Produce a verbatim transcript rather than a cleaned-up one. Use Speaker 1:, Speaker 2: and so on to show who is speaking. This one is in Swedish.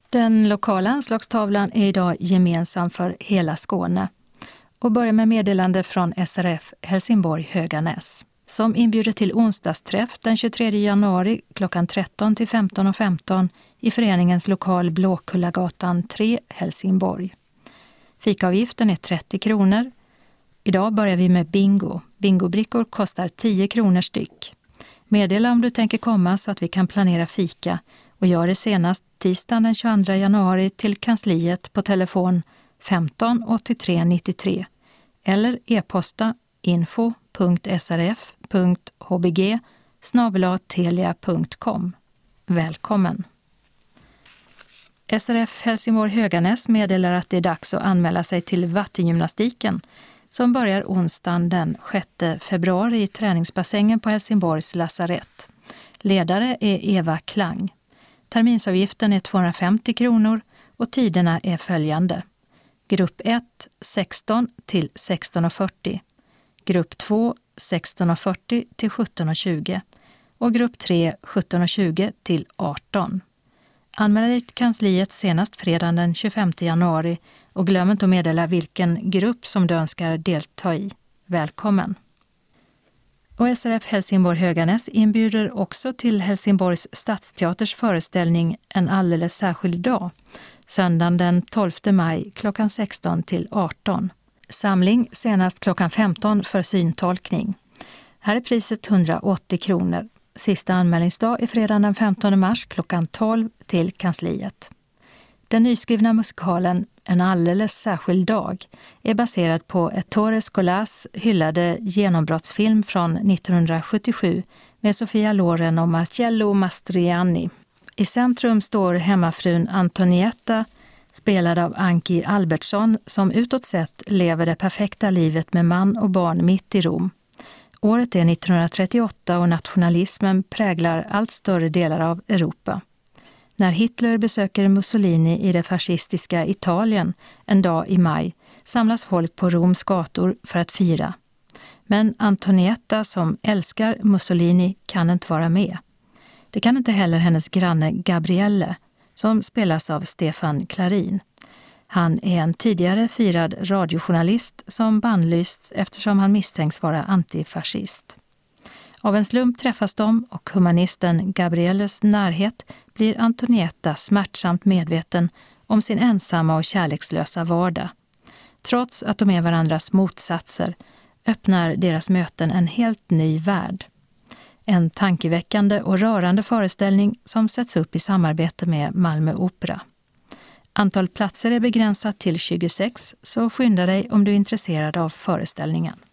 Speaker 1: Den lokala anslagstavlan är idag gemensam för hela Skåne och börjar med meddelande från S R F Helsingborg Höganäs som inbjuder till onsdagsträff den tjugotredje januari klockan tretton till femton och femton i föreningens lokal Blåkullagatan tre Helsingborg. Fikaavgiften är trettio kronor. Idag börjar vi med bingo. Bingobrickor kostar tio kronor styck. Meddela om du tänker komma så att vi kan planera fika och gör det senast tisdagen den tjugoandra januari till kansliet på telefon femton åttiotre nittiotre eller e-posta info punkt srf punkt hbg snabel-a telia punkt com. Välkommen! S R F Helsingborg Höganäs meddelar att det är dags att anmäla sig till vattengymnastiken som börjar onsdagen den sjätte februari i träningsbassängen på Helsingborgs lasarett. Ledare är Eva Klang. Terminsavgiften är tvåhundrafemtio kronor och tiderna är följande. Grupp ett sexton till sexton och fyrtio. Grupp två sexton och fyrtio till sjutton och tjugo. Och grupp tre sjutton och tjugo till arton. Anmäl dig till kansliet senast fredagen den tjugofemte januari och glöm inte att meddela vilken grupp som du önskar delta i. Välkommen! Och S R F Helsingborg Höganäs inbjuder också till Helsingborgs stadsteaters föreställning En alldeles särskild dag, söndagen den tolfte maj klockan sexton till arton. Samling senast klockan femton för syntolkning. Här är priset hundraåttio kronor. Sista anmälningsdag är fredagen den femtonde mars klockan tolv till kansliet. Den nyskrivna musikalen En alldeles särskild dag är baserad på Ettore Scolas hyllade genombrottsfilm från nittonhundrasjuttiosju med Sofia Loren och Marcello Mastroianni. I centrum står hemmafrun Antonietta, spelad av Anki Albertsson, som utåt sett lever det perfekta livet med man och barn mitt i Rom. Året är nittonhundratrettioåtta och nationalismen präglar allt större delar av Europa. När Hitler besöker Mussolini i det fascistiska Italien en dag i maj samlas folk på Roms gator för att fira. Men Antonietta, som älskar Mussolini, kan inte vara med. Det kan inte heller hennes granne Gabrielle, som spelas av Stefan Klarin. Han är en tidigare firad radiojournalist som bannlysts eftersom han misstänks vara antifascist. Av en slump träffas de och humanisten Gabrielles närhet blir Antonietta smärtsamt medveten om sin ensamma och kärlekslösa vardag. Trots att de är varandras motsatser öppnar deras möten en helt ny värld. En tankeväckande och rörande föreställning som sätts upp i samarbete med Malmö Opera. Antal platser är begränsat till tjugosex, så skynda dig om du är intresserad av föreställningen.